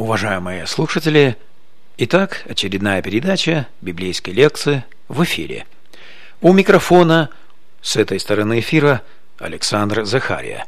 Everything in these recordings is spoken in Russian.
Уважаемые слушатели, итак, очередная передача библейской лекции в эфире. У микрофона с этой стороны эфира Александр Захария.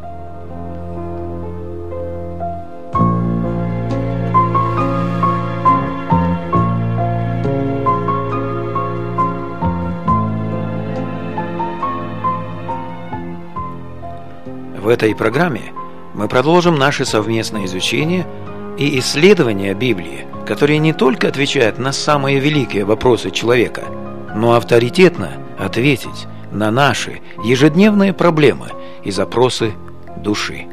В этой программе мы продолжим наше совместное изучение и исследование Библии, которые не только отвечают на самые великие вопросы человека, но авторитетно ответить на наши ежедневные проблемы и запросы души.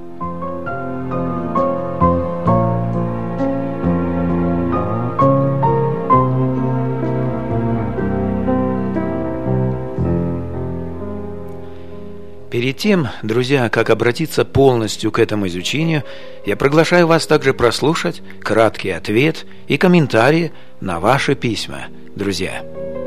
Перед тем, друзья, как обратиться полностью к этому изучению, я приглашаю вас также прослушать краткий ответ и комментарии на ваши письма, друзья.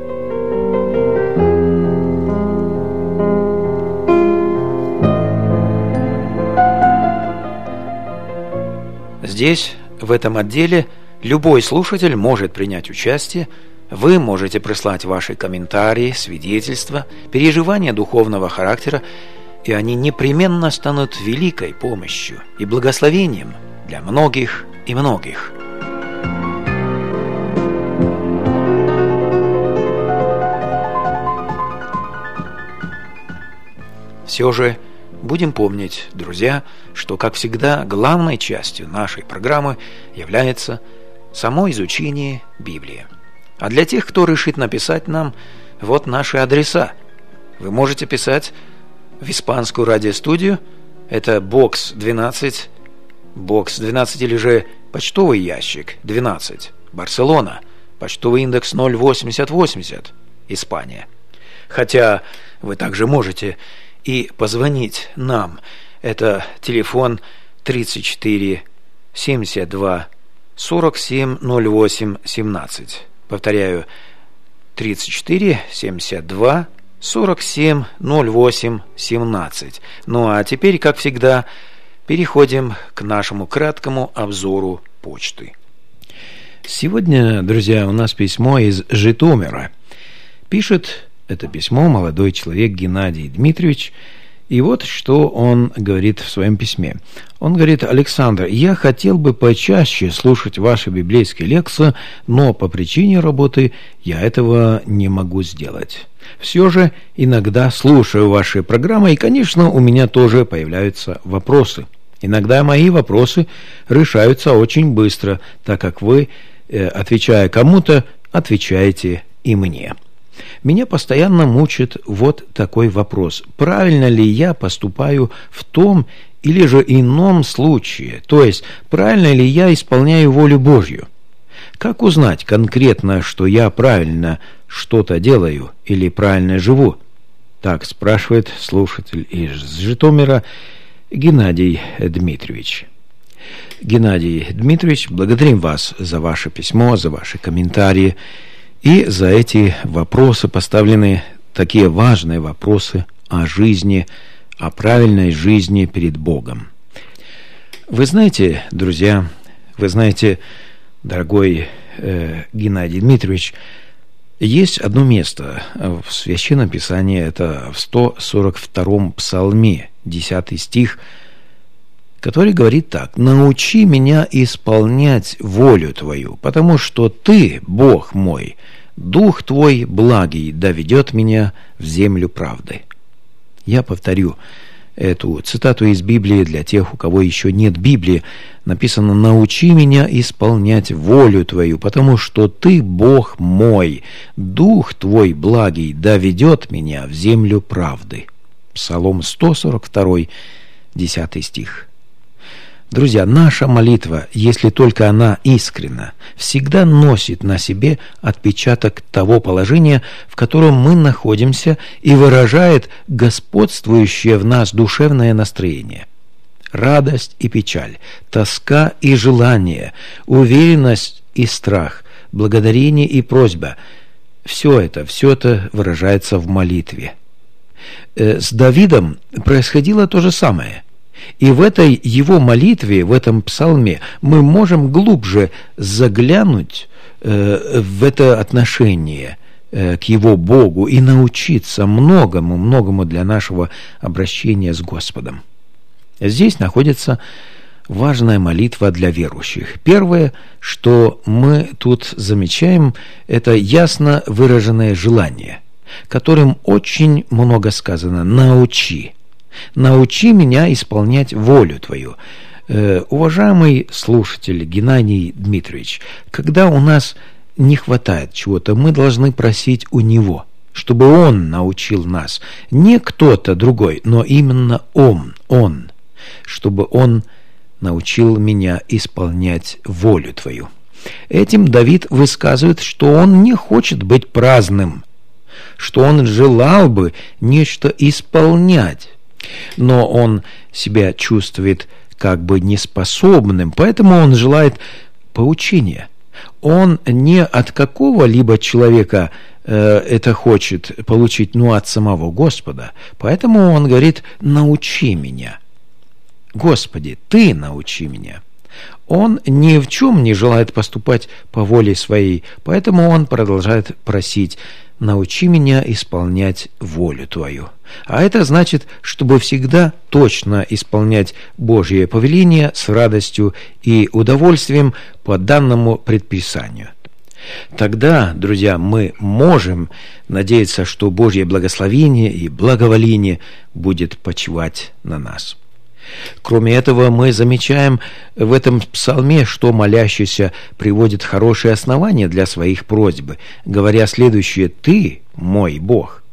Здесь, в этом отделе, любой слушатель может принять участие. Вы можете прислать ваши комментарии, свидетельства, переживания духовного характера, и они непременно станут великой помощью и благословением для многих и многих. Все же будем помнить, друзья, что, как всегда, главной частью нашей программы является само изучение Библии. А для тех, кто решит написать нам, вот наши адреса. Вы можете писать в испанскую радиостудию. Это бокс 12 или же почтовый ящик 12, Барселона, почтовый индекс 08080, Испания. Хотя вы также можете и позвонить нам. Это телефон 34 72 47 08 17. Повторяю, 34 72 47 08 17. Ну а теперь, как всегда, переходим к нашему краткому обзору почты. Сегодня, друзья, у нас письмо из Житомира. Пишет это письмо молодой человек Геннадий Дмитриевич. И вот что он говорит в своем письме. Он говорит: Александр, я хотел бы почаще слушать ваши библейские лекции, но по причине работы я этого не могу сделать. Все же иногда слушаю ваши программы, и, конечно, у меня тоже появляются вопросы. Иногда мои вопросы решаются очень быстро, так как вы, отвечая кому-то, отвечаете и мне. Меня постоянно мучит вот такой вопрос: правильно ли я поступаю в том или же ином случае? То есть, правильно ли я исполняю волю Божью? Как узнать конкретно, что я правильно что-то делаю или правильно живу? Так спрашивает слушатель из Житомира Геннадий Дмитриевич. Геннадий Дмитриевич, благодарим вас за ваше письмо, за ваши комментарии и за эти вопросы, поставленные такие важные вопросы о жизни, о правильной жизни перед Богом. Вы знаете, друзья, дорогой Геннадий Дмитриевич, есть одно место в Священном Писании, это в 142-м псалме, 10 стих, который говорит так: «Научи меня исполнять волю Твою, потому что Ты, Бог мой, Дух Твой благий доведет меня в землю правды». Я повторю эту цитату из Библии для тех, у кого еще нет Библии. Написано: «Научи меня исполнять волю Твою, потому что Ты, Бог мой, Дух Твой благий доведет меня в землю правды». Псалом 142, 10 стих. Друзья, наша молитва, если только она искренна, всегда носит на себе отпечаток того положения, в котором мы находимся, и выражает господствующее в нас душевное настроение. Радость и печаль, тоска и желание, уверенность и страх, благодарение и просьба – все это выражается в молитве. С Давидом происходило то же самое. И в этой его молитве, в этом псалме мы можем глубже заглянуть в это отношение к его Богу и научиться многому для нашего обращения с Господом. Здесь находится важная молитва для верующих. Первое, что мы тут замечаем, это ясно выраженное желание, которым очень много сказано: «Научи меня исполнять волю Твою». Уважаемый слушатель Геннадий Дмитриевич, когда у нас не хватает чего-то, мы должны просить у Него, чтобы Он научил нас. Не кто-то другой, но именно Он, чтобы Он научил меня исполнять волю Твою. Этим Давид высказывает, что он не хочет быть праздным, что он желал бы нечто исполнять, но он себя чувствует как бы неспособным, поэтому он желает поучения. Он не от какого-либо человека это хочет получить, но от самого Господа. Поэтому он говорит: «Научи меня». Господи, Ты научи меня. Он ни в чем не желает поступать по воле своей, поэтому он продолжает просить: «Научи меня исполнять волю Твою». А это значит, чтобы всегда точно исполнять Божье повеление с радостью и удовольствием по данному предписанию. Тогда, друзья, мы можем надеяться, что Божье благословение и благоволение будет почивать на нас. Кроме этого, мы замечаем в этом псалме, что молящийся приводит хорошие основания для своих просьб, говоря следующее: «Ты мой Бог».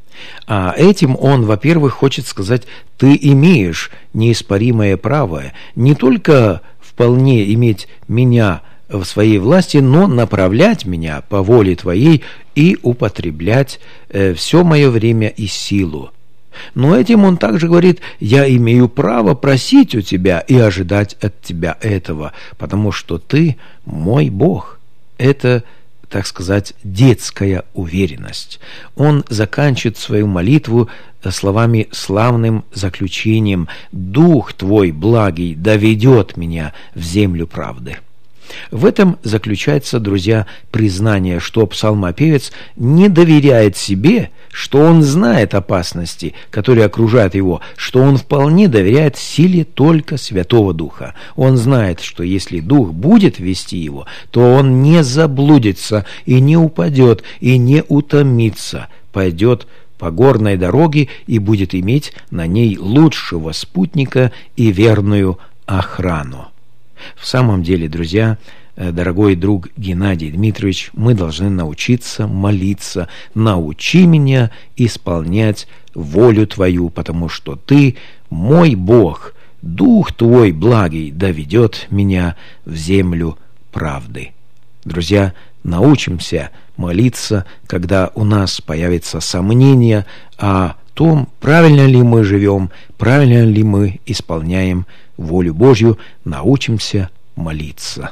А этим он, во-первых, хочет сказать: ты имеешь неоспоримое право не только вполне иметь меня в своей власти, но направлять меня по воле Твоей и употреблять все мое время и силу. Но этим он также говорит: я имею право просить у Тебя и ожидать от Тебя этого, потому что Ты мой Бог. Это, так сказать, детская уверенность. Он заканчивает свою молитву словами славным заключением: «Дух Твой благий доведет меня в землю правды». В этом заключается, друзья, признание, что псалмопевец не доверяет себе, что он знает опасности, которые окружают его, что он вполне доверяет силе только Святого Духа. Он знает, что если Дух будет вести его, то он не заблудится и не упадет, и не утомится, пойдет по горной дороге и будет иметь на ней лучшего спутника и верную охрану. В самом деле, друзья, дорогой друг Геннадий Дмитриевич, мы должны научиться молиться: «Научи меня исполнять волю Твою, потому что Ты мой Бог, Дух Твой благий доведет меня в землю правды». Друзья, научимся молиться, когда у нас появится сомнение о том, правильно ли мы живем, правильно ли мы исполняем волю Божью. Научимся молиться.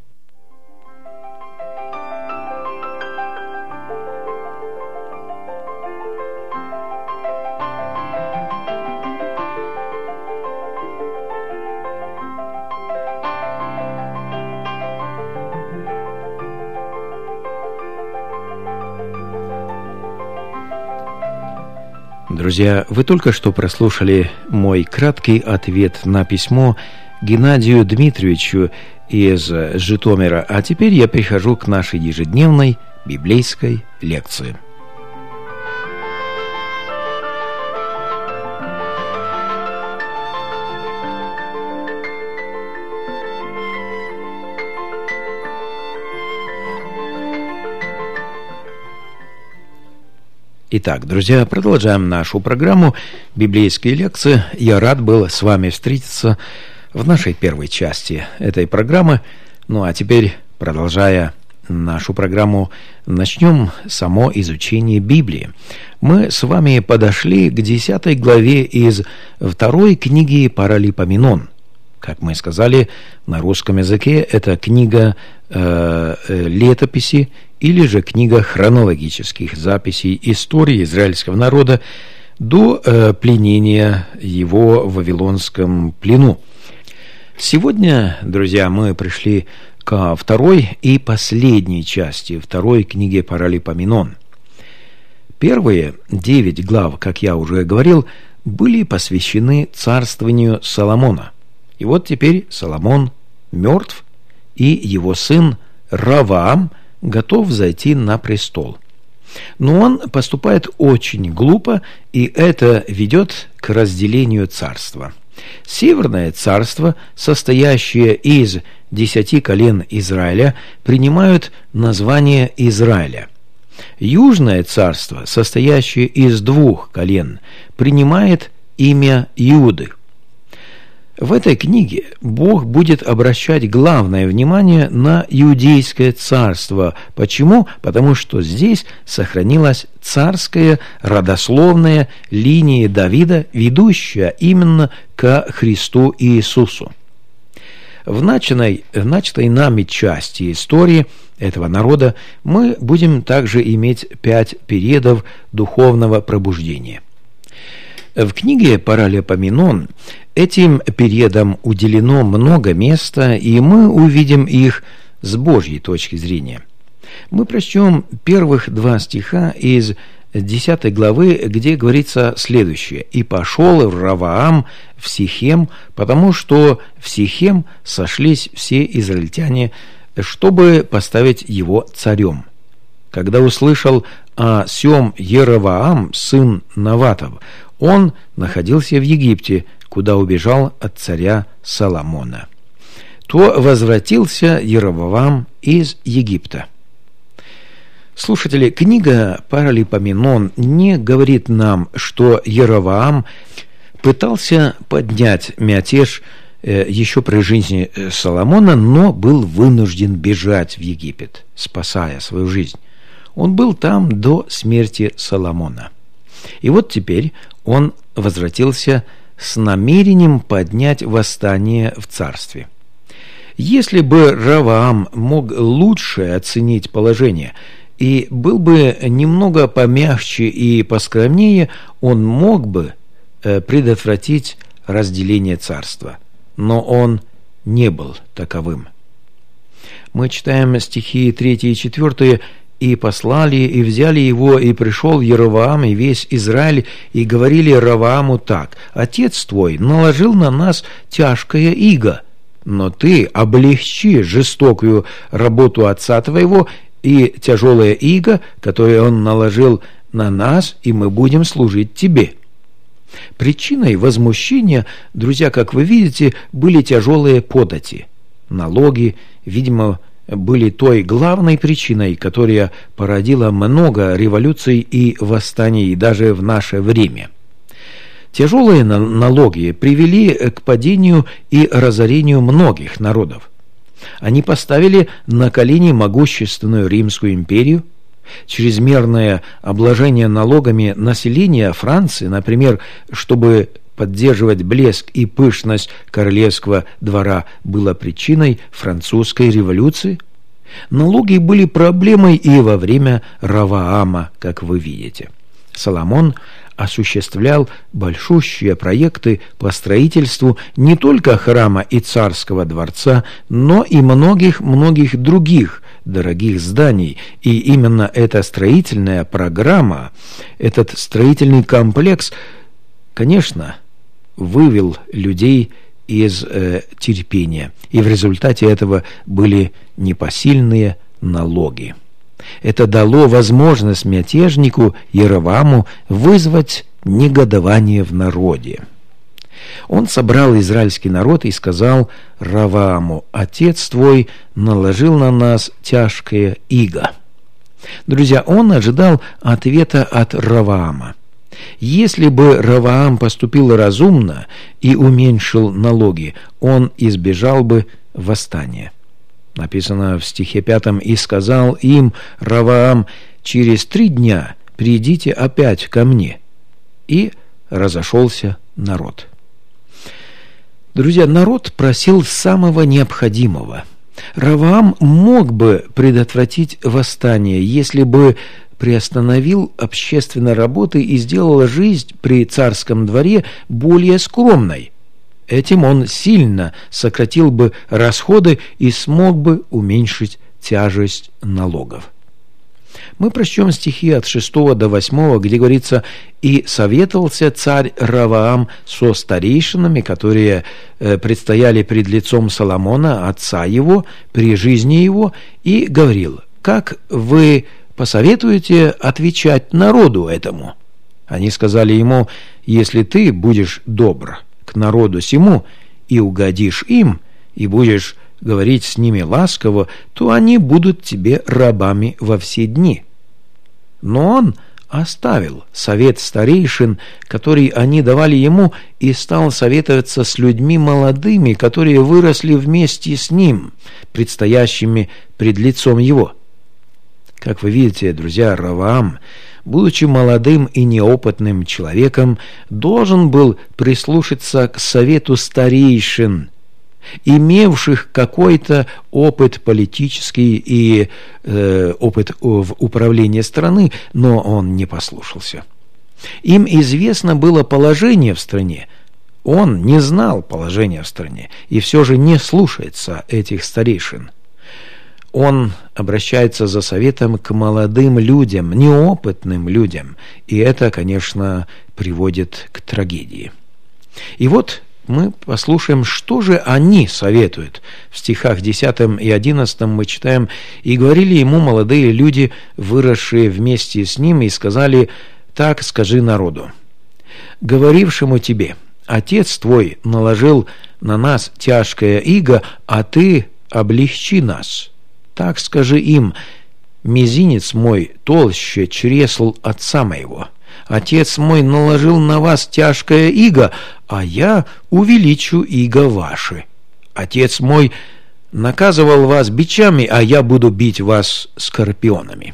Друзья, вы только что прослушали мой краткий ответ на письмо Геннадию Дмитриевичу из Житомира, а теперь я перехожу к нашей ежедневной библейской лекции. Итак, друзья, продолжаем нашу программу «Библейские лекции». Я рад был с вами встретиться в нашей первой части этой программы. Ну а теперь, продолжая нашу программу, начнем само изучение Библии. Мы с вами подошли к 10 главе из 2 книги Паралипоменон. Как мы сказали, на русском языке это книга летописи или же книга хронологических записей истории израильского народа до пленения его в Вавилонском плену. Сегодня, друзья, мы пришли ко второй и последней части второй книги Паралипоменон. Первые 9 глав, как я уже говорил, были посвящены царствованию Соломона. И вот теперь Соломон мертв, и его сын Раваам готов зайти на престол. Но он поступает очень глупо, и это ведет к разделению царства. Северное царство, состоящее из 10 колен Израиля, принимают название Израиля. Южное царство, состоящее из 2 колен, принимает имя Иуды. В этой книге Бог будет обращать главное внимание на Иудейское царство. Почему? Потому что здесь сохранилась царская родословная линия Давида, ведущая именно ко Христу Иисусу. В начатой нами части истории этого народа мы будем также иметь 5 периодов духовного пробуждения. В книге Паралипоменон этим периодам уделено много места, и мы увидим их с Божьей точки зрения. Мы прочтем первых 2 стиха из 10 главы, где говорится следующее: «И пошел Раваам в Сихем, потому что в Сихем сошлись все израильтяне, чтобы поставить его царем. Когда услышал о сем Еровоам, сын Наватов, он находился в Египте, куда убежал от царя Соломона. То возвратился Еровоам из Египта». Слушатели, книга Паралипоменон не говорит нам, что Еровоам пытался поднять мятеж еще при жизни Соломона, но был вынужден бежать в Египет, спасая свою жизнь. Он был там до смерти Соломона. И вот теперь он возвратился с намерением поднять восстание в царстве. Если бы Раваам мог лучше оценить положение и был бы немного помягче и поскромнее, он мог бы предотвратить разделение царства. Но он не был таковым. Мы читаем стихи 3 и 4. «И послали, и взяли его, и пришел Еровоам, и весь Израиль, и говорили Равааму так: Отец твой наложил на нас тяжкое иго, но ты облегчи жестокую работу отца твоего и тяжелое иго, которое он наложил на нас, и мы будем служить тебе». Причиной возмущения, друзья, как вы видите, были тяжелые подати. Налоги, видимо, были той главной причиной, которая породила много революций и восстаний даже в наше время. Тяжелые налоги привели к падению и разорению многих народов. Они поставили на колени могущественную Римскую империю. Чрезмерное обложение налогами населения Франции, например, чтобы поддерживать блеск и пышность королевского двора, было причиной французской революции. Налоги были проблемой и во время Раваама, как вы видите. Соломон осуществлял большущие проекты по строительству не только храма и царского дворца, но и многих других дорогих зданий. И именно эта строительная программа, этот строительный комплекс, конечно, вывел людей из терпения. И в результате этого были непосильные налоги. Это дало возможность мятежнику Еровоаму вызвать негодование в народе. Он собрал израильский народ и сказал Равааму: «Отец твой наложил на нас тяжкое иго». Друзья, он ожидал ответа от Раваама. Если бы Раваам поступил разумно и уменьшил налоги, он избежал бы восстания. Написано в стихе 5: «И сказал им Раваам: через 3 дня придите опять ко мне». И разошелся народ. Друзья, народ просил самого необходимого. Раваам мог бы предотвратить восстание, если бы приостановил общественные работы и сделал жизнь при царском дворе более скромной. Этим он сильно сократил бы расходы и смог бы уменьшить тяжесть налогов. Мы прочтем стихи от 6 до 8, где говорится: «И советовался царь Ровоам со старейшинами, которые предстояли пред лицом Соломона, отца его, при жизни его, и говорил: как вы посоветуете отвечать народу этому?» Они сказали ему: «Если ты будешь добр к народу сему и угодишь им, и будешь говорить с ними ласково, то они будут тебе рабами во все дни». Но он оставил совет старейшин, который они давали ему, и стал советоваться с людьми молодыми, которые выросли вместе с ним, предстоящими пред лицом его. Как вы видите, друзья, Ровоам, будучи молодым и неопытным человеком, должен был прислушаться к совету старейшин, имевших какой-то опыт политический и опыт в управлении страны, но он не послушался. Им известно было положение в стране. Он не знал положения в стране и все же не слушается этих старейшин. Он обращается за советом к молодым людям, неопытным людям, и это, конечно, приводит к трагедии. И вот мы послушаем, что же они советуют. В стихах 10 и 11 мы читаем: «И говорили ему молодые люди, выросшие вместе с ним, и сказали: так скажи народу, говорившему тебе: отец твой наложил на нас тяжкое иго, а ты облегчи нас. Так скажи им: мизинец мой толще чресл отца моего. Отец мой наложил на вас тяжкое иго, а я увеличу иго ваши. Отец мой наказывал вас бичами, а я буду бить вас скорпионами».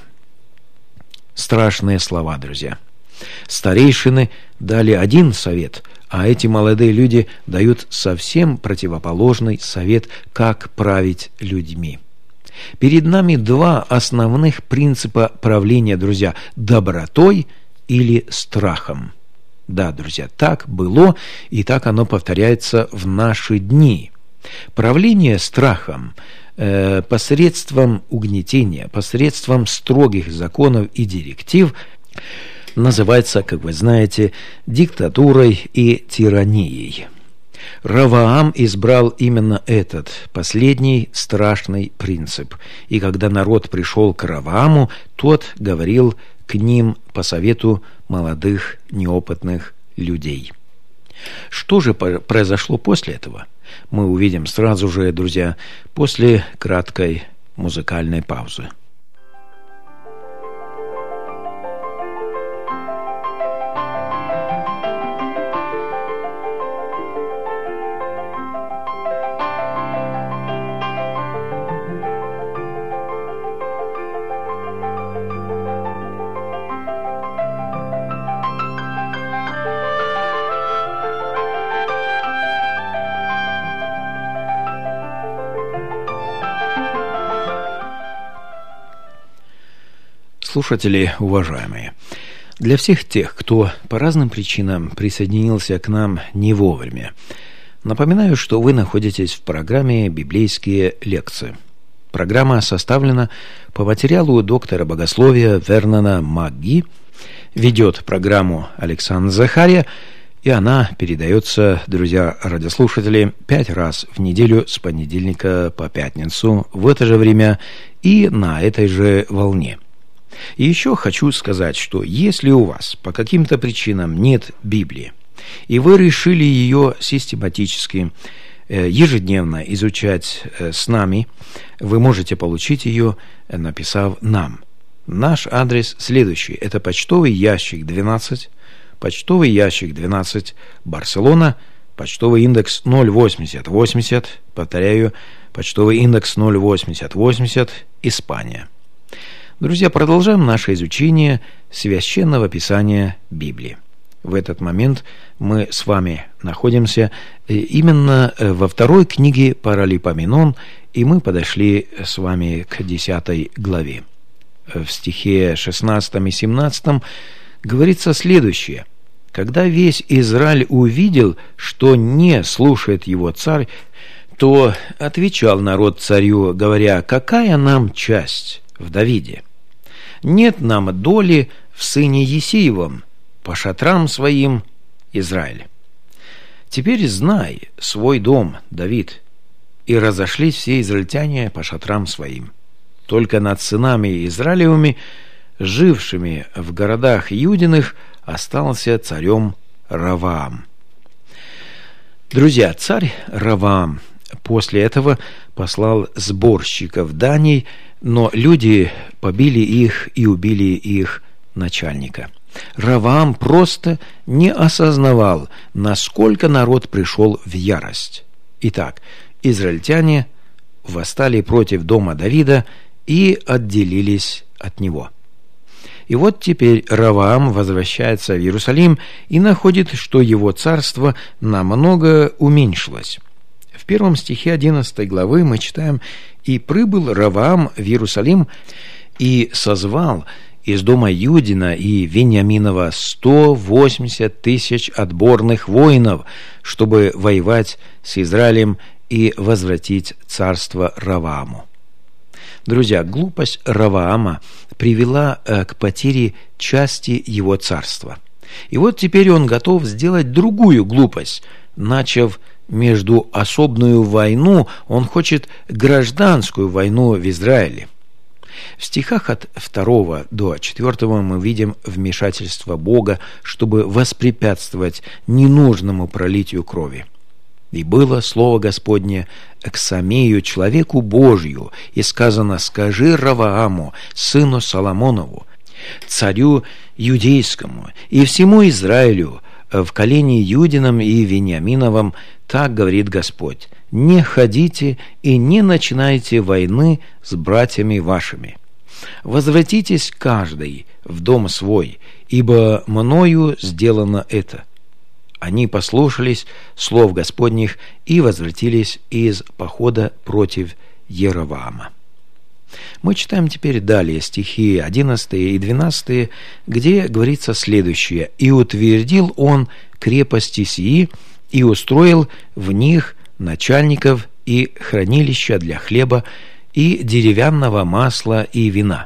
Страшные слова, друзья. Старейшины дали один совет, а эти молодые люди дают совсем противоположный совет, как править людьми. Перед нами два основных принципа правления, друзья: добротой или страхом. Да, друзья, так было, и так оно повторяется в наши дни. Правление страхом посредством угнетения, посредством строгих законов и директив называется, как вы знаете, диктатурой и тиранией. Ровоам избрал именно этот последний страшный принцип, и когда народ пришел к Ровоаму, тот говорил к ним по совету молодых неопытных людей. Что же произошло после этого? Мы увидим сразу же, друзья, после краткой музыкальной паузы. Слушатели уважаемые, для всех тех, кто по разным причинам присоединился к нам не вовремя, напоминаю, что вы находитесь в программе «Библейские лекции». Программа составлена по материалу доктора богословия Вернона Магги, ведет программу Александр Захария, и она передается, друзья радиослушатели, 5 раз в неделю с понедельника по пятницу в это же время и на этой же волне. И еще хочу сказать, что если у вас по каким-то причинам нет Библии, и вы решили ее систематически, ежедневно изучать с нами, вы можете получить ее, написав нам. Наш адрес следующий. Это почтовый ящик 12, Барселона, почтовый индекс 08080, повторяю, почтовый индекс 08080, Испания. Друзья, продолжаем наше изучение Священного Писания Библии. В этот момент мы с вами находимся именно во второй книге Паралипоменон, и мы подошли с вами к 10 главе. в стихе 16 и 17 говорится следующее. «Когда весь Израиль увидел, что не слушает его царь, то отвечал народ царю, говоря: какая нам часть в Давиде? Нет нам доли в сыне Есеевом, по шатрам своим, Израиль. Теперь знай свой дом, Давид». И разошлись все израильтяне по шатрам своим. Только над сынами Израилевыми, жившими в городах Иудиных, остался царем Раваам. Друзья, царь Раваам после этого послал сборщиков даний, но люди побили их и убили их начальника. Раваам просто не осознавал, насколько народ пришел в ярость. Итак, израильтяне восстали против дома Давида и отделились от него. И вот теперь Раваам возвращается в Иерусалим и находит, что его царство намного уменьшилось. В 1 стихе 11 главы мы читаем: «И прибыл Раваам в Иерусалим, и созвал из дома Иудина и Вениаминова 180 тысяч отборных воинов, чтобы воевать с Израилем и возвратить царство Равааму». Друзья, глупость Раваама привела к потере части его царства. И вот теперь он готов сделать другую глупость. Начав междуособную войну, он хочет гражданскую войну в Израиле. В стихах от 2 до 4 мы видим вмешательство Бога, чтобы воспрепятствовать ненужному пролитию крови. «И было слово Господне к Самею, человеку Божью, и сказано: скажи Равааму, сыну Соломонову, царю Юдейскому, и всему Израилю, в колене Иудином и Вениаминовом, так говорит Господь: не ходите и не начинайте войны с братьями вашими. Возвратитесь каждый в дом свой, ибо мною сделано это». Они послушались слов Господних и возвратились из похода против Еровоама. Мы читаем теперь далее стихи 11 и 12, где говорится следующее: «И утвердил он крепости сии, и устроил в них начальников и хранилища для хлеба, и деревянного масла и вина.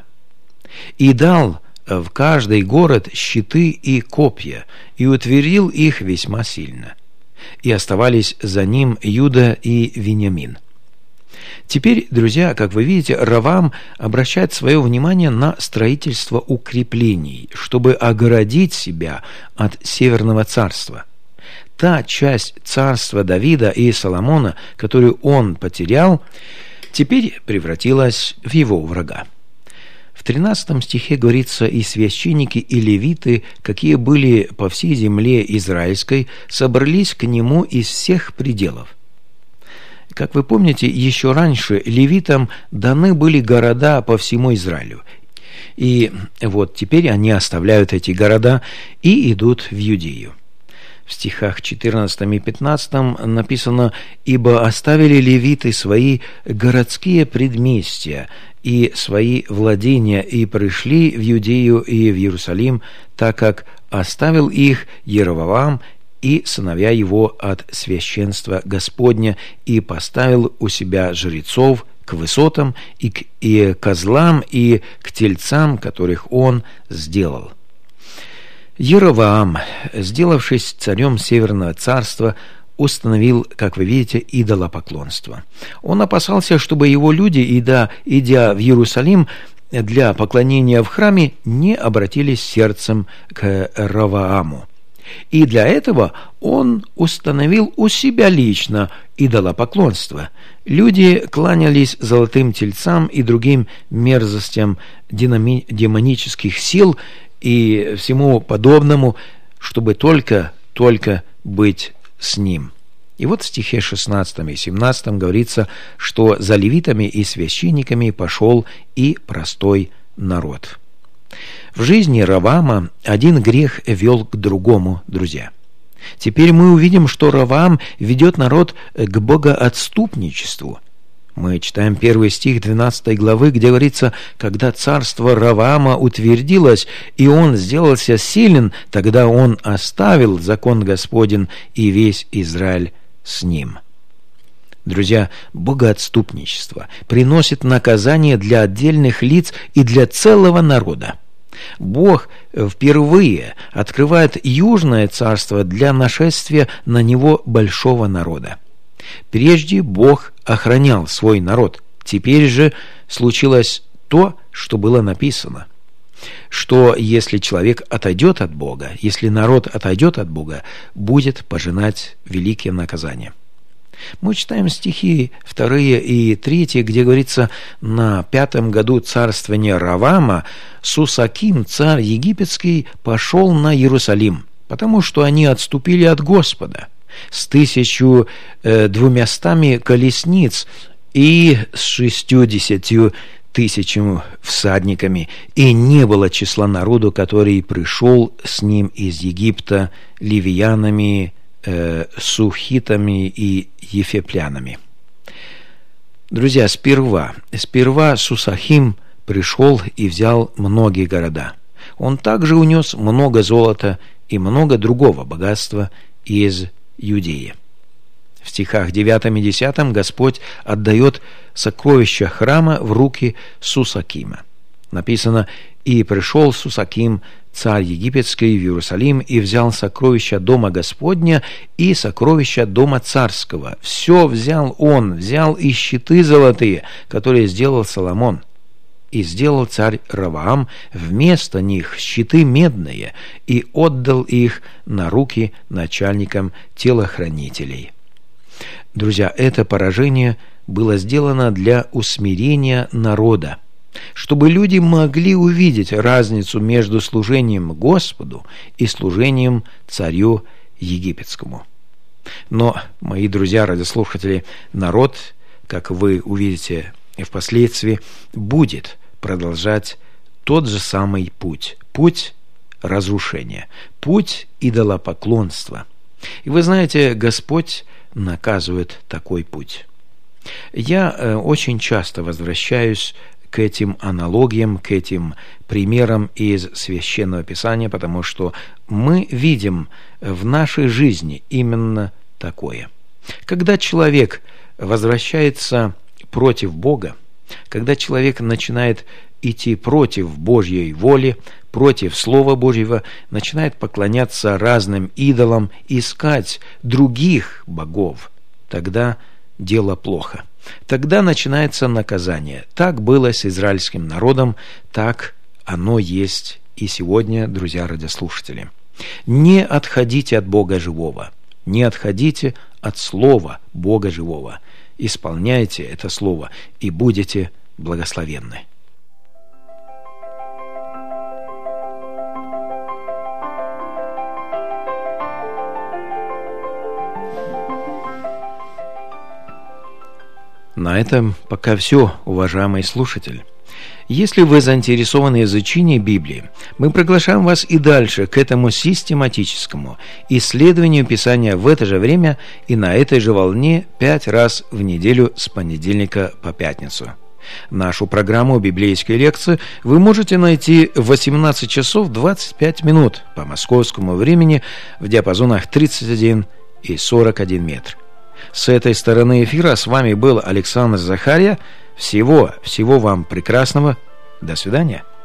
И дал в каждый город щиты и копья, и утвердил их весьма сильно. И оставались за ним Иуда и Вениамин». Теперь, друзья, как вы видите, Раваам обращает свое внимание на строительство укреплений, чтобы огородить себя от Северного царства. Та часть царства Давида и Соломона, которую он потерял, теперь превратилась в его врага. В 13 стихе говорится: «И священники, и левиты, какие были по всей земле израильской, собрались к нему из всех пределов». Как вы помните, еще раньше левитам даны были города по всему Израилю. И вот теперь они оставляют эти города и идут в Иудею. В стихах 14 и 15 написано: «Ибо оставили левиты свои городские предместья и свои владения, и пришли в Иудею и в Иерусалим, так как оставил их Еровоам и сыновья его от священства Господня, и поставил у себя жрецов к высотам и к козлам и к тельцам, которых он сделал». Еровоам, сделавшись царем Северного царства, установил, как вы видите, идолопоклонство. Он опасался, чтобы его люди, идя в Иерусалим для поклонения в храме, не обратились сердцем к Равааму. И для этого он установил у себя лично идолопоклонство. Люди кланялись золотым тельцам и другим мерзостям демонических сил и всему подобному, чтобы только быть с ним. И вот в стихе 16 и 17 говорится, что за левитами и священниками пошел и простой народ. В жизни Раваама один грех вел к другому, друзья. Теперь мы увидим, что Раваам ведет народ к богоотступничеству. Мы читаем 1 стих 12 главы, где говорится: «Когда царство Ровоама утвердилось, и он сделался силен, тогда он оставил закон Господень, и весь Израиль с ним». Друзья, богоотступничество приносит наказание для отдельных лиц и для целого народа. Бог впервые открывает Южное царство для нашествия на него большого народа. Прежде Бог охранял свой народ. Теперь же случилось то, что было написано, что если человек отойдет от Бога, если народ отойдет от Бога, будет пожинать великие наказания. Мы читаем стихи 2 и 3, где говорится: «На 5-м году царствования Ровоама Сусаким, царь египетский, пошел на Иерусалим, потому что они отступили от Господа, с 1200 колесниц и с 60 тысячами всадниками, и не было числа народу, который пришел с ним из Египта, ливиянами, сухитами и ефеплянами». Друзья, сперва Сусахим пришел и взял многие города. Он также унес много золота и много другого богатства из Иудеи. В стихах 9 и 10 Господь отдает сокровища храма в руки Сусакима. Написано: «И пришел Сусаким, царь египетский, в Иерусалим, и взял сокровища дома Господня и сокровища дома царского. Все взял он, взял и щиты золотые, которые сделал Соломон. И сделал царь Ровоам вместо них щиты медные, и отдал их на руки начальникам телохранителей». Друзья, это поражение было сделано для усмирения народа, чтобы люди могли увидеть разницу между служением Господу и служением царю египетскому. Но, мои друзья, радиослушатели, народ, как вы увидите впоследствии, будет продолжать тот же самый путь разрушения, путь идолопоклонства. И вы знаете, Господь наказывает такой путь. Я очень часто возвращаюсь к этим аналогиям, к этим примерам из Священного Писания, потому что мы видим в нашей жизни именно такое. Когда человек возвращается против Бога, когда человек начинает идти против Божьей воли, против Слова Божьего, начинает поклоняться разным идолам, искать других богов, тогда дело плохо. Тогда начинается наказание. Так было с израильским народом, так оно есть и сегодня, друзья радиослушатели. Не отходите от Бога живого, не отходите от Слова Бога живого. Исполняйте это Слово, и будете благословенны. На этом пока все, уважаемый слушатель. Если вы заинтересованы в изучении Библии, мы приглашаем вас и дальше к этому систематическому исследованию Писания в это же время и на этой же волне 5 раз в неделю с понедельника по пятницу. Нашу программу «Библейские лекции» вы можете найти в 18 часов 25 минут по московскому времени в диапазонах 31 и 41 метр. С этой стороны эфира с вами был Александр Захарья. Всего вам прекрасного. До свидания.